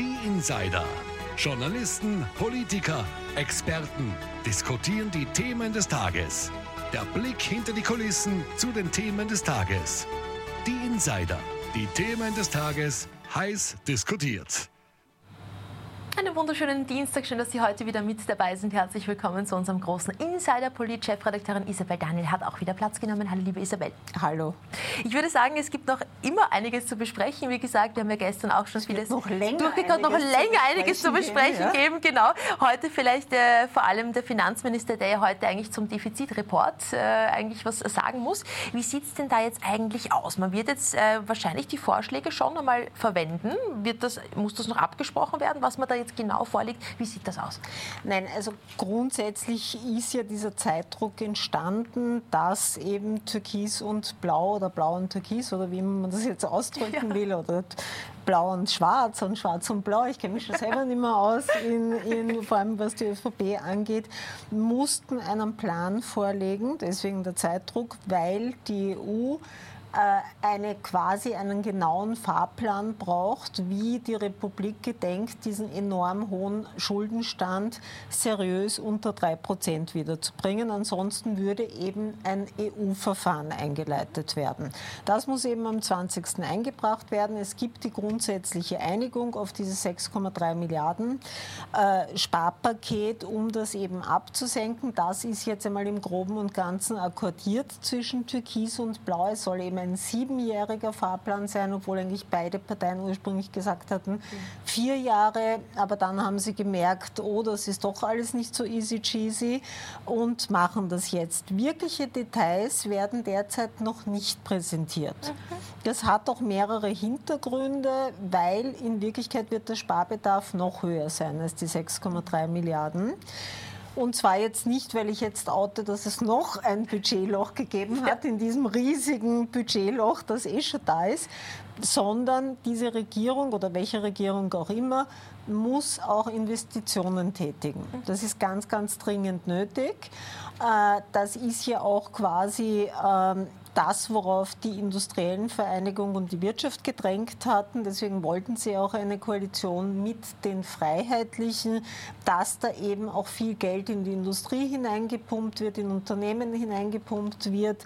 Die Insider. Journalisten, Politiker, Experten diskutieren die Themen des Tages. Der Blick hinter die Kulissen zu den Themen des Tages. Die Insider. Die Themen des Tages heiß diskutiert. Einen wunderschönen Dienstag, schön, dass Sie heute wieder mit dabei sind. Herzlich willkommen zu unserem großen Insider. Polit-Chefredakteurin Isabel Daniel hat auch wieder Platz genommen. Hallo, liebe Isabel. Hallo. Ich würde sagen, es gibt noch immer einiges zu besprechen. Wie gesagt, wir haben ja gestern auch schon vieles durchgekommen, noch länger einiges zu besprechen geben. Genau. Heute vielleicht vor allem der Finanzminister, der ja heute eigentlich zum Defizitreport eigentlich was sagen muss. Wie sieht es denn da jetzt eigentlich aus? Man wird jetzt wahrscheinlich die Vorschläge schon einmal verwenden. Muss das noch abgesprochen werden, was man da jetzt genau vorliegt? Wie sieht das aus? Nein, also grundsätzlich ist ja dieser Zeitdruck entstanden, dass eben Türkis und Blau oder Blau und Türkis oder wie man das jetzt ausdrücken will oder Blau und Schwarz und Blau, ich kenne mich schon selber nicht mehr aus, vor allem was die ÖVP angeht, mussten einen Plan vorlegen, deswegen der Zeitdruck, weil die EU einen genauen Fahrplan braucht, wie die Republik gedenkt, diesen enorm hohen Schuldenstand seriös unter 3% wiederzubringen. Ansonsten würde eben ein EU-Verfahren eingeleitet werden. Das muss eben am 20. eingebracht werden. Es gibt die grundsätzliche Einigung auf dieses 6,3 Milliarden Sparpaket, um das eben abzusenken. Das ist jetzt einmal im Groben und Ganzen akkordiert zwischen Türkis und Blau. Es soll eben ein 7-jähriger Fahrplan sein, obwohl eigentlich beide Parteien ursprünglich gesagt hatten, 4 Jahre. Aber dann haben sie gemerkt, oh, das ist doch alles nicht so easy cheesy und machen das jetzt. Wirkliche Details werden derzeit noch nicht präsentiert. Das hat auch mehrere Hintergründe, weil in Wirklichkeit wird der Sparbedarf noch höher sein als die 6,3 Milliarden. Und zwar jetzt nicht, weil ich jetzt oute, dass es noch ein Budgetloch gegeben hat, in diesem riesigen Budgetloch, das schon da ist, sondern diese Regierung oder welche Regierung auch immer, muss auch Investitionen tätigen. Das ist ganz, ganz dringend nötig. Das ist ja auch quasi das, worauf die industriellen Vereinigungen und die Wirtschaft gedrängt hatten. Deswegen wollten sie auch eine Koalition mit den Freiheitlichen, dass da eben auch viel Geld in die Industrie hineingepumpt wird, in Unternehmen hineingepumpt wird.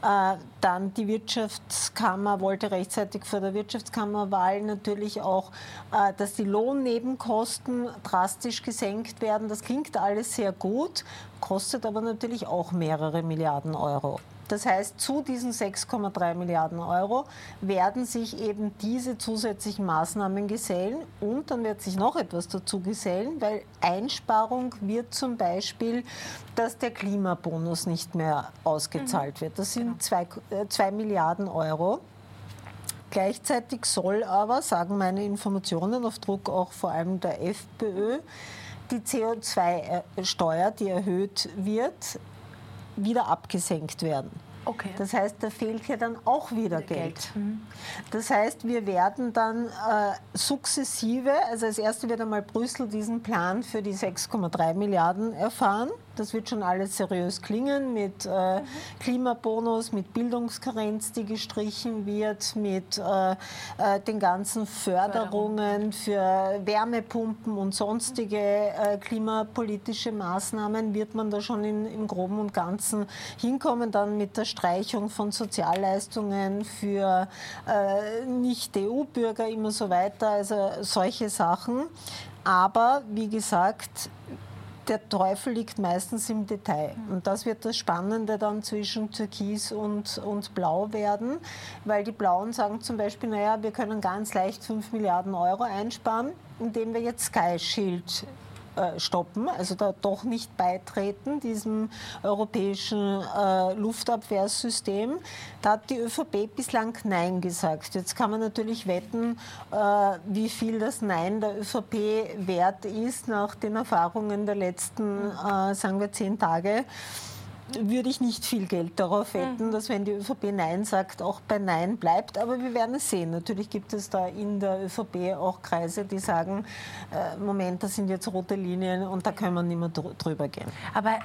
Dann die Wirtschaftskammer wollte rechtzeitig vor der Wirtschaftskammerwahl natürlich auch, dass die Lohnnebenkosten drastisch gesenkt werden. Das klingt alles sehr gut, kostet aber natürlich auch mehrere Milliarden Euro. Das heißt, zu diesen 6,3 Milliarden Euro werden sich eben diese zusätzlichen Maßnahmen gesellen und dann wird sich noch etwas dazu gesellen, weil Einsparung wird zum Beispiel, dass der Klimabonus nicht mehr ausgezahlt wird. Das sind 2 Milliarden Euro. Gleichzeitig soll aber, sagen meine Informationen auf Druck auch vor allem der FPÖ, die CO2-Steuer, die erhöht wird, wieder abgesenkt werden. Okay. Das heißt, da fehlt ja dann auch wieder Geld. Das heißt, wir werden dann sukzessive, also als Erste wird einmal Brüssel diesen Plan für die 6,3 Milliarden erfahren. Das wird schon alles seriös klingen mit Klimabonus, mit Bildungskarenz, die gestrichen wird, mit den ganzen Förderungen für Wärmepumpen und sonstige klimapolitische Maßnahmen wird man da schon im Groben und Ganzen hinkommen. Dann mit der Streichung von Sozialleistungen für Nicht-EU-Bürger immer so weiter, also solche Sachen. Aber wie gesagt, der Teufel liegt meistens im Detail. Und das wird das Spannende dann zwischen Türkis und Blau werden, weil die Blauen sagen zum Beispiel, naja, wir können ganz leicht 5 Milliarden Euro einsparen, indem wir jetzt Sky Shield stoppen, also da doch nicht beitreten, diesem europäischen Luftabwehrsystem. Da hat die ÖVP bislang Nein gesagt. Jetzt kann man natürlich wetten, wie viel das Nein der ÖVP wert ist nach den Erfahrungen der letzten, sagen wir, 10 Tage. Würde ich nicht viel Geld darauf wetten, dass wenn die ÖVP Nein sagt, auch bei Nein bleibt. Aber wir werden es sehen. Natürlich gibt es da in der ÖVP auch Kreise, die sagen, Moment, das sind jetzt rote Linien und da können wir nicht mehr drüber gehen. Aber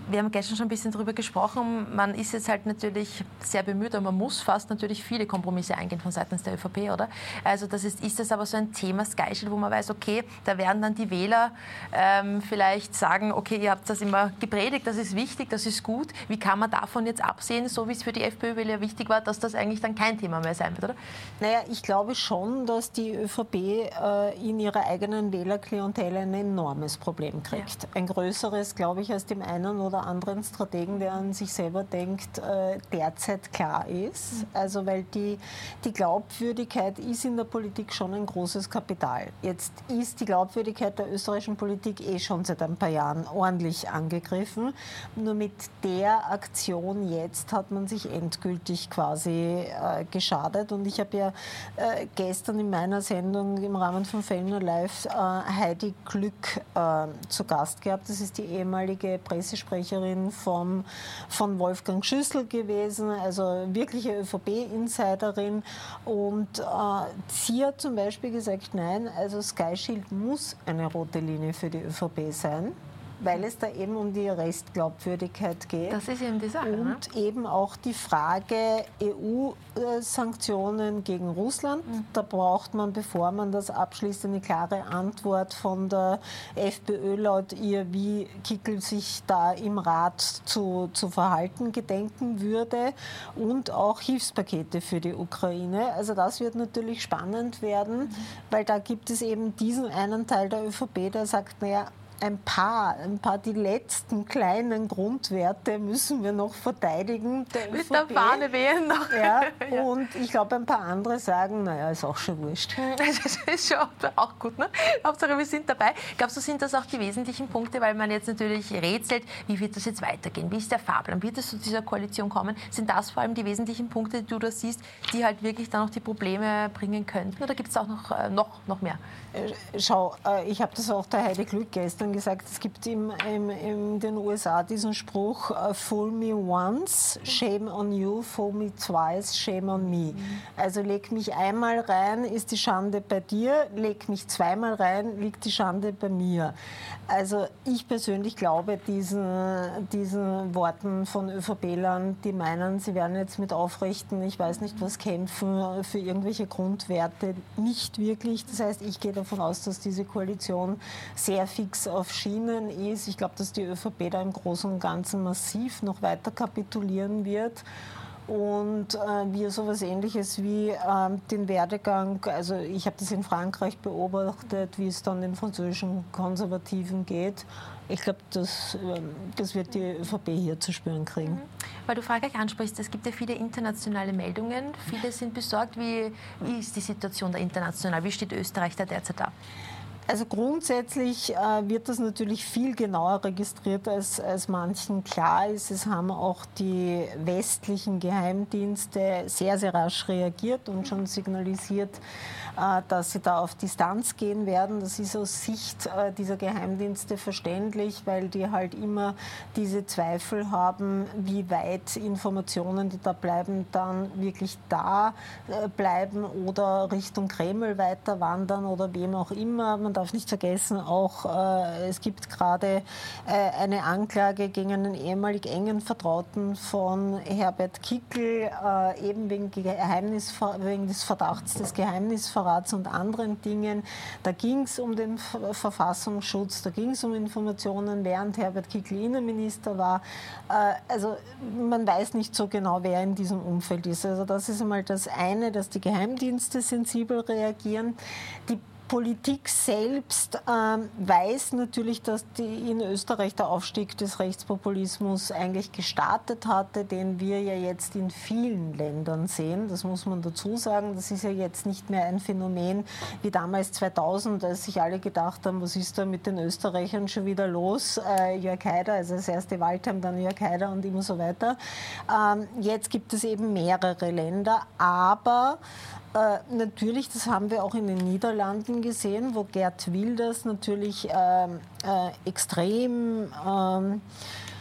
wir haben gestern schon ein bisschen darüber gesprochen, man ist jetzt halt natürlich sehr bemüht, aber man muss fast natürlich viele Kompromisse eingehen von seitens der ÖVP, oder? Also das ist das aber so ein Thema Sky Shield, wo man weiß, okay, da werden dann die Wähler vielleicht sagen, okay, ihr habt das immer gepredigt, das ist wichtig, das ist gut. Wie kann man davon jetzt absehen, so wie es für die FPÖ-Wähler wichtig war, dass das eigentlich dann kein Thema mehr sein wird, oder? Naja, ich glaube schon, dass die ÖVP in ihrer eigenen Wählerklientel ein enormes Problem kriegt. Ja. Ein größeres, glaube ich, als dem einen oder anderen Strategen, der an sich selber denkt, derzeit klar ist. Also weil die Glaubwürdigkeit ist in der Politik schon ein großes Kapital. Jetzt ist die Glaubwürdigkeit der österreichischen Politik schon seit ein paar Jahren ordentlich angegriffen. Nur mit der Aktion jetzt hat man sich endgültig quasi geschadet. Und ich habe ja gestern in meiner Sendung im Rahmen von Fellner Live Heidi Glück zu Gast gehabt. Das ist die ehemalige Pressesprecherin von Wolfgang Schüssel gewesen, also wirkliche ÖVP-Insiderin. Und sie hat zum Beispiel gesagt, nein, also Sky Shield muss eine rote Linie für die ÖVP sein, weil es da eben um die Restglaubwürdigkeit geht. Das ist eben die Sache. Und eben auch die Frage EU-Sanktionen gegen Russland. Da braucht man, bevor man das abschließt, eine klare Antwort von der FPÖ laut ihr, wie Kickl sich da im Rat zu verhalten gedenken würde. Und auch Hilfspakete für die Ukraine. Also das wird natürlich spannend werden, weil da gibt es eben diesen einen Teil der ÖVP, der sagt, naja, ein paar, die letzten kleinen Grundwerte müssen wir noch verteidigen. Mit der Fahne wehen noch. Ja, und ich glaube, ein paar andere sagen, naja, ist auch schon wurscht. Das ist schon auch gut, ne? Hauptsache, wir sind dabei. Glaubst du, sind das auch die wesentlichen Punkte, weil man jetzt natürlich rätselt, wie wird das jetzt weitergehen? Wie ist der Fahrplan? Wird es zu dieser Koalition kommen? Sind das vor allem die wesentlichen Punkte, die du da siehst, die halt wirklich dann noch die Probleme bringen könnten? Oder gibt es auch noch mehr? Schau, ich habe das auch der Heidi Glück gestern gesagt, es gibt in den USA diesen Spruch, fool me once, shame on you, fool me twice, shame on me. Also leg mich einmal rein, ist die Schande bei dir, leg mich zweimal rein, liegt die Schande bei mir. Also ich persönlich glaube diesen Worten von ÖVP-Lern, die meinen, sie werden jetzt mit aufrechten, ich weiß nicht was, kämpfen für irgendwelche Grundwerte, nicht wirklich. Das heißt, ich gehe davon aus, dass diese Koalition sehr fix auf Schienen ist. Ich glaube, dass die ÖVP da im Großen und Ganzen massiv noch weiter kapitulieren wird. Und wir sowas Ähnliches wie den Werdegang, also ich habe das in Frankreich beobachtet, wie es dann den französischen Konservativen geht. Ich glaube, das wird die ÖVP hier zu spüren kriegen. Weil du Frankreich ansprichst, es gibt ja viele internationale Meldungen. Viele sind besorgt. Wie ist die Situation da international? Wie steht Österreich da derzeit da? Also grundsätzlich wird das natürlich viel genauer registriert, als manchen klar ist. Es haben auch die westlichen Geheimdienste sehr, sehr rasch reagiert und schon signalisiert, dass sie da auf Distanz gehen werden. Das ist aus Sicht dieser Geheimdienste verständlich, weil die halt immer diese Zweifel haben, wie weit Informationen, die da bleiben, dann wirklich da bleiben oder Richtung Kreml weiter wandern oder wem auch immer. Man darf nicht vergessen, auch es gibt gerade eine Anklage gegen einen ehemalig engen Vertrauten von Herbert Kickl, eben wegen des Verdachts des Geheimnisverrats und anderen Dingen. Da ging es um den Verfassungsschutz, da ging es um Informationen, während Herbert Kickl Innenminister war. Also man weiß nicht so genau, wer in diesem Umfeld ist. Also das ist einmal das eine, dass die Geheimdienste sensibel reagieren. Die Politik selbst weiß natürlich, dass in Österreich der Aufstieg des Rechtspopulismus eigentlich gestartet hatte, den wir ja jetzt in vielen Ländern sehen. Das muss man dazu sagen. Das ist ja jetzt nicht mehr ein Phänomen wie damals 2000, als sich alle gedacht haben, was ist da mit den Österreichern schon wieder los? Jörg Haider, also das erste Waldheim, dann Jörg Haider und immer so weiter. Jetzt gibt es eben mehrere Länder, aber natürlich, das haben wir auch in den Niederlanden gesehen, wo Geert Wilders natürlich extrem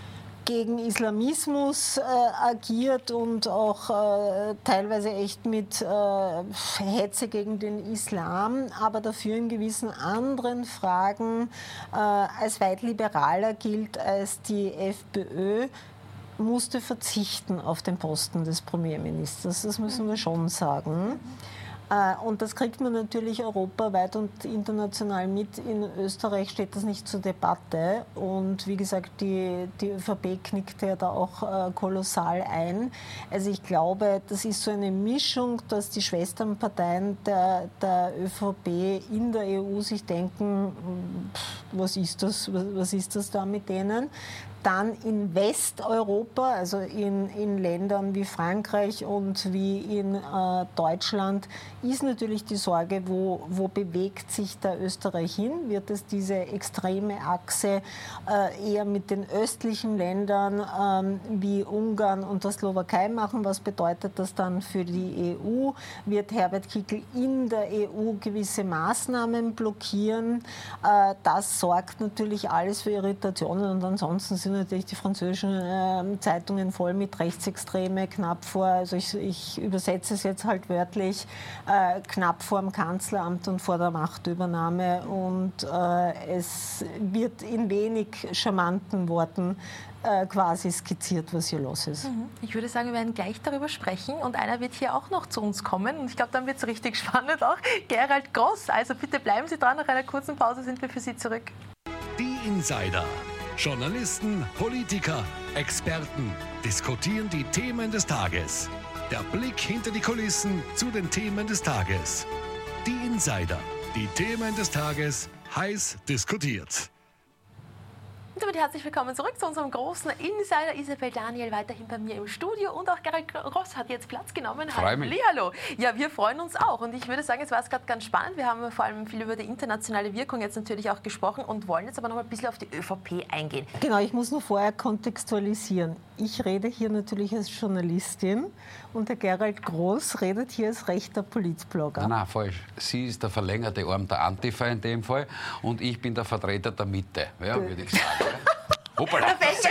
gegen Islamismus agiert und auch teilweise echt mit Hetze gegen den Islam, aber dafür in gewissen anderen Fragen als weit liberaler gilt als die FPÖ, musste verzichten auf den Posten des Premierministers. Das müssen wir schon sagen. Und das kriegt man natürlich europaweit und international mit. In Österreich steht das nicht zur Debatte. Und wie gesagt, die ÖVP knickt ja da auch kolossal ein. Also ich glaube, das ist so eine Mischung, dass die Schwesternparteien der ÖVP in der EU sich denken, was ist das da mit denen? Dann in Westeuropa, also in Ländern wie Frankreich und wie in Deutschland, ist natürlich die Sorge, wo bewegt sich der Österreich hin? Wird es diese extreme Achse eher mit den östlichen Ländern wie Ungarn und der Slowakei machen? Was bedeutet das dann für die EU? Wird Herbert Kickl in der EU gewisse Maßnahmen blockieren? Das sorgt natürlich alles für Irritationen und ansonsten sind natürlich die französischen Zeitungen voll mit Rechtsextreme, knapp vor, also ich übersetze es jetzt halt wörtlich, knapp vor dem Kanzleramt und vor der Machtübernahme und es wird in wenig charmanten Worten quasi skizziert, was hier los ist. Ich würde sagen, wir werden gleich darüber sprechen und einer wird hier auch noch zu uns kommen und ich glaube, dann wird es richtig spannend auch. Gerald Gross, also bitte bleiben Sie dran, nach einer kurzen Pause sind wir für Sie zurück. Die Insider. Journalisten, Politiker, Experten diskutieren die Themen des Tages. Der Blick hinter die Kulissen zu den Themen des Tages. Die Insider. Die Themen des Tages heiß diskutiert. Und damit herzlich willkommen zurück zu unserem großen Insider. Isabel Daniel weiterhin bei mir im Studio und auch Gerald Gross hat jetzt Platz genommen. Hallihallo. Ja, wir freuen uns auch und ich würde sagen, jetzt war es gerade ganz spannend. Wir haben vor allem viel über die internationale Wirkung jetzt natürlich auch gesprochen und wollen jetzt aber noch ein bisschen auf die ÖVP eingehen. Genau, ich muss nur vorher kontextualisieren. Ich rede hier natürlich als Journalistin und der Gerald Gross redet hier als rechter Politblogger. Nein, falsch. Sie ist der verlängerte Arm der Antifa in dem Fall und ich bin der Vertreter der Mitte, ja, würde ich sagen. Hoppala, das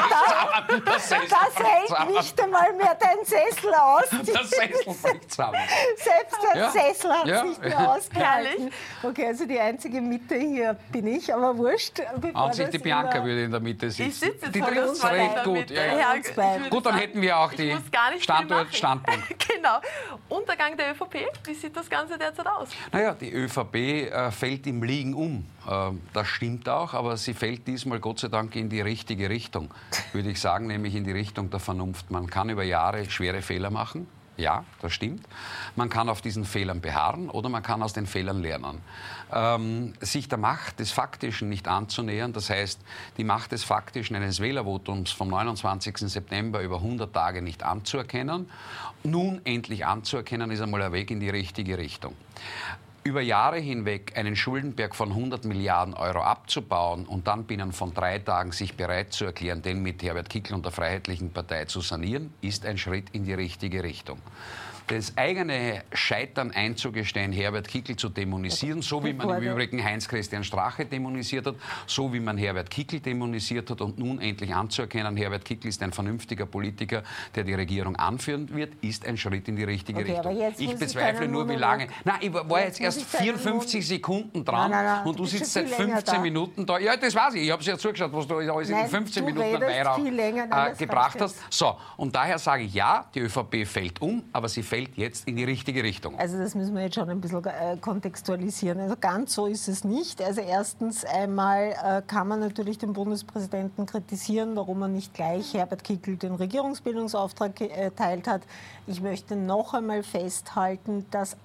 hält nicht einmal mehr dein Sessel aus. Der Sessel fällt zusammen. Selbst der Sessel hat es nicht mehr ausgehalten. Herrlich. Okay, also die einzige Mitte hier bin ich, aber wurscht. An sich die Bianca würde in der Mitte sitzen. Ich sitze die jetzt trifft es recht gut. Ja. Gut, dann hätten wir auch die Standpunkt. Genau. Untergang der ÖVP, wie sieht das Ganze derzeit aus? Naja, die ÖVP fällt im Liegen um. Das stimmt auch, aber sie fällt diesmal Gott sei Dank in die richtige Richtung, würde ich sagen, nämlich in die Richtung der Vernunft. Man kann über Jahre schwere Fehler machen. Ja, das stimmt. Man kann auf diesen Fehlern beharren oder man kann aus den Fehlern lernen. Sich der Macht des Faktischen nicht anzunähern, das heißt, die Macht des Faktischen eines Wählervotums vom 29. September über 100 Tage nicht anzuerkennen, nun endlich anzuerkennen, ist einmal ein Weg in die richtige Richtung. Über Jahre hinweg einen Schuldenberg von 100 Milliarden Euro abzubauen und dann binnen von 3 Tagen sich bereit zu erklären, den mit Herbert Kickl und der Freiheitlichen Partei zu sanieren, ist ein Schritt in die richtige Richtung. Das eigene Scheitern einzugestehen, Herbert Kickl zu dämonisieren, so wie man im Übrigen Heinz-Christian Strache dämonisiert hat, so wie man Herbert Kickl dämonisiert hat und nun endlich anzuerkennen, Herbert Kickl ist ein vernünftiger Politiker, der die Regierung anführen wird, ist ein Schritt in die richtige Richtung. Ich bezweifle nur, wie lange... Nein, ich war jetzt erst 54 Sekunden dran und du sitzt seit 15 Minuten da. Ja, das weiß ich. Ich habe es ja zugeschaut, was du alles in 15 Minuten an Weihrauch gebracht hast. So, und daher sage ich, ja, die ÖVP fällt um, aber sie fällt jetzt in die richtige Richtung. Also das müssen wir jetzt schon ein bisschen kontextualisieren. Also ganz so ist es nicht. Also erstens einmal kann man natürlich den Bundespräsidenten kritisieren, warum er nicht gleich Herbert Kickl den Regierungsbildungsauftrag erteilt hat. Ich möchte noch einmal festhalten, dass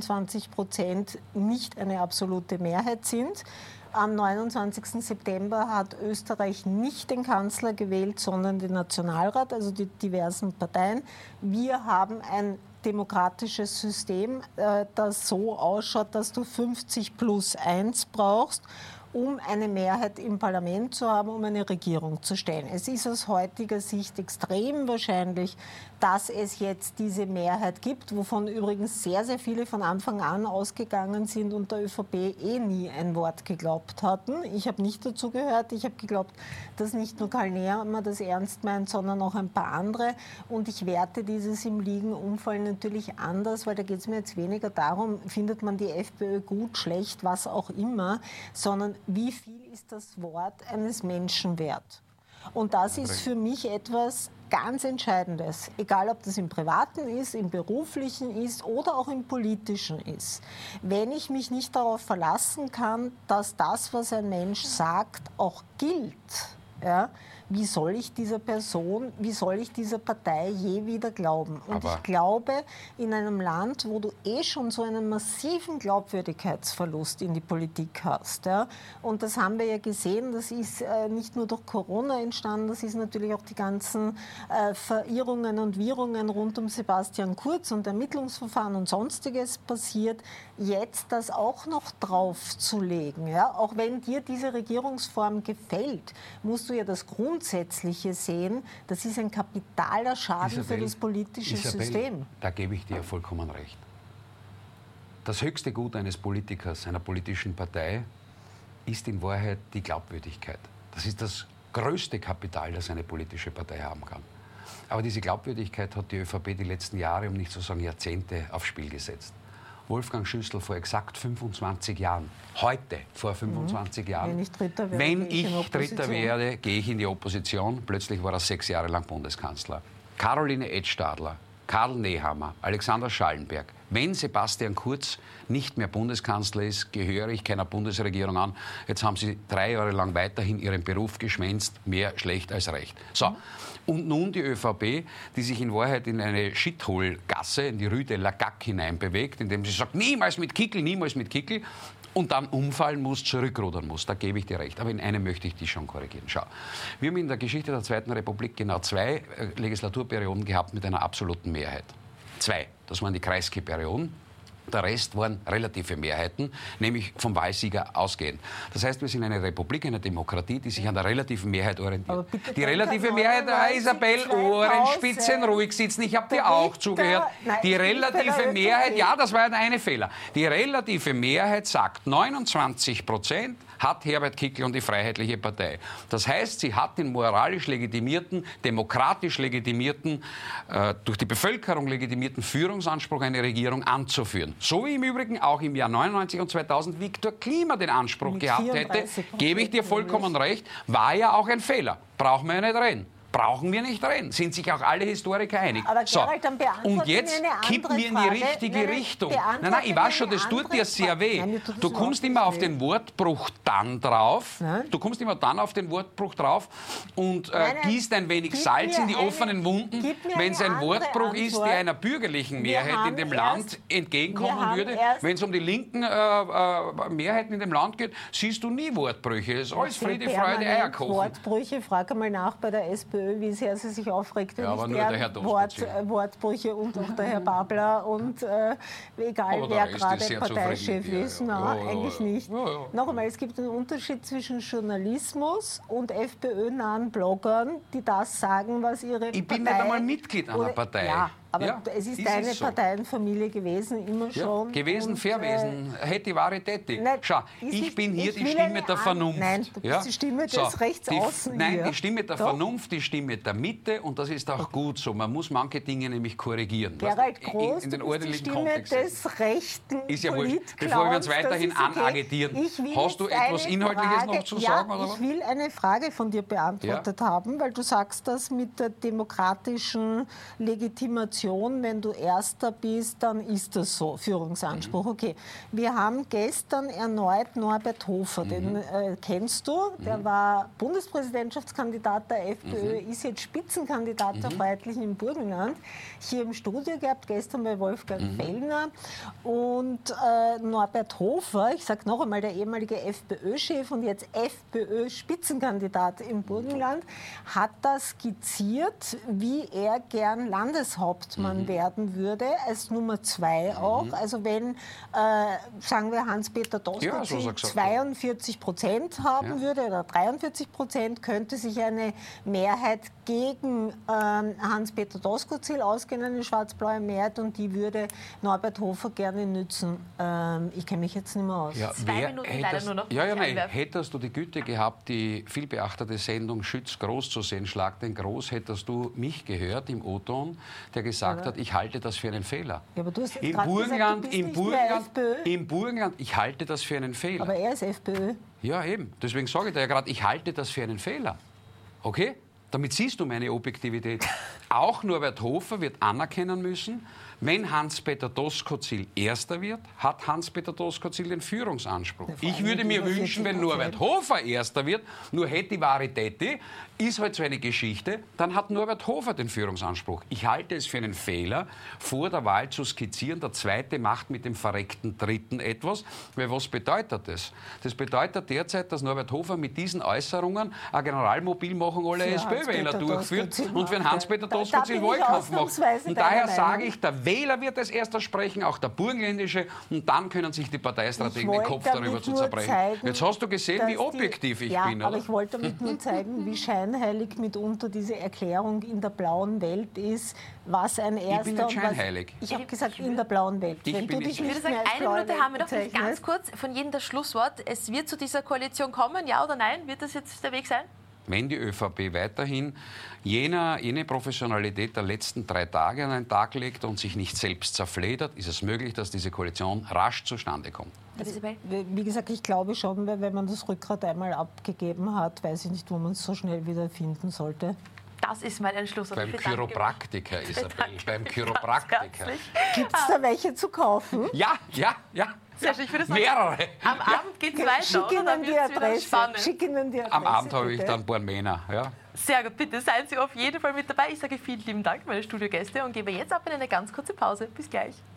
28% nicht eine absolute Mehrheit sind. Am 29. September hat Österreich nicht den Kanzler gewählt, sondern den Nationalrat, also die diversen Parteien. Wir haben ein demokratisches System, das so ausschaut, dass du 50 plus 1 brauchst. um eine Mehrheit im Parlament zu haben, um eine Regierung zu stellen. Es ist aus heutiger Sicht extrem wahrscheinlich, dass es jetzt diese Mehrheit gibt, wovon übrigens sehr, sehr viele von Anfang an ausgegangen sind und der ÖVP nie ein Wort geglaubt hatten. Ich habe nicht dazu gehört. Ich habe geglaubt, dass nicht nur Karl Nehammer das ernst meint, sondern auch ein paar andere. Und ich werte dieses im Liegen umfallen natürlich anders, weil da geht es mir jetzt weniger darum, findet man die FPÖ gut, schlecht, was auch immer, sondern wie viel ist das Wort eines Menschen wert? Und das ist für mich etwas ganz Entscheidendes. Egal, ob das im Privaten ist, im Beruflichen ist oder auch im Politischen ist. Wenn ich mich nicht darauf verlassen kann, dass das, was ein Mensch sagt, auch gilt, ja, wie soll ich dieser Person, wie soll ich dieser Partei je wieder glauben? Und ich glaube, in einem Land, wo du schon so einen massiven Glaubwürdigkeitsverlust in die Politik hast, ja, und das haben wir ja gesehen, das ist nicht nur durch Corona entstanden, das ist natürlich auch die ganzen Verirrungen und Wirrungen rund um Sebastian Kurz und Ermittlungsverfahren und Sonstiges passiert, jetzt das auch noch draufzulegen. Ja? Auch wenn dir diese Regierungsform gefällt, musst du ja das Grundsätzliche sehen, das ist ein kapitaler Schaden für das politische System. Da gebe ich dir vollkommen recht. Das höchste Gut eines Politikers, einer politischen Partei, ist in Wahrheit die Glaubwürdigkeit. Das ist das größte Kapital, das eine politische Partei haben kann. Aber diese Glaubwürdigkeit hat die ÖVP die letzten Jahre, um nicht zu sagen Jahrzehnte, aufs Spiel gesetzt. Wolfgang Schüssel vor exakt 25 Jahren, heute vor 25 Jahren, wenn ich Dritter werde, gehe ich in die Opposition. Plötzlich war er 6 Jahre lang Bundeskanzler. Caroline Edstadler, Karl Nehammer, Alexander Schallenberg. Wenn Sebastian Kurz nicht mehr Bundeskanzler ist, gehöre ich keiner Bundesregierung an. Jetzt haben sie 3 Jahre lang weiterhin ihren Beruf geschwänzt, mehr schlecht als recht. So. Und nun die ÖVP, die sich in Wahrheit in eine Shithole-Gasse, in die Rue de la Gac hineinbewegt, indem sie sagt, niemals mit Kickl, und dann umfallen muss, zurückrudern muss. Da gebe ich dir recht. Aber in einem möchte ich dich schon korrigieren. Schau, wir haben in der Geschichte der Zweiten Republik genau 2 Legislaturperioden gehabt mit einer absoluten Mehrheit. 2. Das waren die Kreisky-Perioden. Der Rest waren relative Mehrheiten, nämlich vom Wahlsieger ausgehend. Das heißt, wir sind eine Republik, eine Demokratie, die sich an der relativen Mehrheit orientiert. Die relative Mehrheit, Isabel, Ohrenspitzen, ruhig sitzen, ich habe dir auch zugehört. Die relative Mehrheit, ja, das war eine Fehler. Die relative Mehrheit sagt, 29% hat Herbert Kickl und die Freiheitliche Partei. Das heißt, sie hat den moralisch legitimierten, demokratisch legitimierten, durch die Bevölkerung legitimierten Führungsanspruch, eine Regierung anzuführen. So wie im Übrigen auch im Jahr 99 und 2000 Viktor Klima den Anspruch gehabt hätte, gebe ich dir vollkommen recht, war ja auch ein Fehler. Brauchen wir ja nicht reden. Brauchen wir nicht reden. Sind sich auch alle Historiker einig. Aber Gerald, dann und jetzt kippen wir in die richtige Richtung. Nein, ich weiß schon, das tut dir sehr weh. Du kommst immer auf den Wortbruch dann drauf. Du kommst immer dann auf den Wortbruch drauf und gießt ein wenig Salz in die offenen Wunden, wenn es ein Wortbruch ist, der einer bürgerlichen Mehrheit in dem Land entgegenkommen würde. Wenn es um die linken Mehrheiten in dem Land geht, siehst du nie Wortbrüche. Es ist alles Friede, Freude, Eierkuchen. Wortbrüche, frage mal nach bei der SPÖ, wie sehr sie sich aufregt, wenn aber nicht nur der Herr Wortbrüche und auch der Herr Babler und egal wer gerade Parteichef ist. Nein, eigentlich nicht. Noch einmal, es gibt einen Unterschied zwischen Journalismus und FPÖ-nahen Bloggern, die das sagen, was ihre Partei... Ich bin nicht einmal Mitglied einer Partei. Ja. Aber es ist deine Parteienfamilie gewesen, immer schon. Gewesen, Verwesen, hätte, wahre, tätig. Schau, ich bin hier die Stimme der Vernunft. Nein, du bist die Stimme des Rechtsaußen Nein, hier. die Stimme der Vernunft, die Stimme der Mitte und das ist auch gut so. Man muss manche Dinge nämlich korrigieren. Gerald Groß, in den du bist die Stimme Kontext des rechten ist ja wurscht. Bevor wir uns weiterhin anagitieren, hast du etwas Inhaltliches noch zu sagen? Ja, ich will eine Frage von dir beantwortet haben, weil du sagst, das mit der demokratischen Legitimation, wenn du Erster bist, dann ist das so, Führungsanspruch. Okay, wir haben gestern erneut Norbert Hofer, den kennst du, der war Bundespräsidentschaftskandidat der FPÖ, ist jetzt Spitzenkandidat der Freiheitlichen im Burgenland, hier im Studio gehabt, gestern bei Wolfgang Fellner. Und Norbert Hofer, ich sage noch einmal, der ehemalige FPÖ-Chef und jetzt FPÖ-Spitzenkandidat im Burgenland, hat das skizziert, wie er gern Landeshaupt Wirtschaftsmann werden würde, als Nummer 2 auch. Also wenn, sagen wir, Hans-Peter Doskozil 42% haben würde oder 43%, könnte sich eine Mehrheit gegen Hans-Peter Doskozil ausgehen, eine schwarz-blaue Mehrheit, und die würde Norbert Hofer gerne nützen. Ich kenne mich jetzt nicht mehr aus. Ja, 2 Minuten leider nur noch. Hättest du die Güte gehabt, die vielbeachtete Sendung Schütz Groß zu sehen, Schlag den Groß, hättest du mich gehört im O-Ton, der gesagt hat, ich halte das für einen Fehler. Ja, aber du hast Im Burgenland, ich halte das für einen Fehler. Aber er ist FPÖ. Ja, eben. Deswegen sage ich dir ja gerade, ich halte das für einen Fehler. Okay? Damit siehst du meine Objektivität. Auch Norbert Hofer wird anerkennen müssen, wenn Hans-Peter Doskozil Erster wird, hat Hans-Peter Doskozil den Führungsanspruch. Ich würde mir wünschen, wenn Norbert Hofer Erster wird, nur hätte Varitäti, ist halt so eine Geschichte, dann hat Norbert Hofer den Führungsanspruch. Ich halte es für einen Fehler, vor der Wahl zu skizzieren, der Zweite macht mit dem verreckten Dritten etwas. Weil was bedeutet das? Das bedeutet derzeit, dass Norbert Hofer mit diesen Äußerungen eine Generalmobilmachung aller SPÖ-Wähler durchführt und für Hans-Peter Doskozil Wahlkampf macht. Und daher sage ich, der Wähler wird als erster sprechen, auch der burgenländische, und dann können sich die Parteistrategen den Kopf darüber zu zerbrechen. Jetzt hast du gesehen, wie objektiv ich bin, oder? Aber ich wollte damit nur zeigen, wie scheinheilig mitunter diese Erklärung in der blauen Welt ist, was ein Erster... Ich bin nicht scheinheilig. Ich habe gesagt, in der blauen Welt. Ich würde sagen, 1 Minute haben wir noch, nicht ganz kurz von jedem das Schlusswort. Es wird zu dieser Koalition kommen, ja oder nein? Wird das jetzt der Weg sein? Wenn die ÖVP weiterhin jene Professionalität der letzten 3 Tage an den Tag legt und sich nicht selbst zerfledert, ist es möglich, dass diese Koalition rasch zustande kommt. Wie gesagt, ich glaube schon, weil wenn man das Rückgrat einmal abgegeben hat, weiß ich nicht, wo man es so schnell wieder finden sollte. Das ist mal ein Schlusswort. Beim Chiropraktiker, Isabel. Beim Chiropraktiker. Gibt es da welche zu kaufen? Ja. Sehr schön, ich würde sagen, mehrere. Am Abend geht es weiter. Schick Ihnen die Adresse. Am Abend habe ich dann ein paar Männer. Ja. Sehr gut, bitte seien Sie auf jeden Fall mit dabei. Ich sage vielen lieben Dank, meine Studiogäste, und gebe jetzt ab in eine ganz kurze Pause. Bis gleich.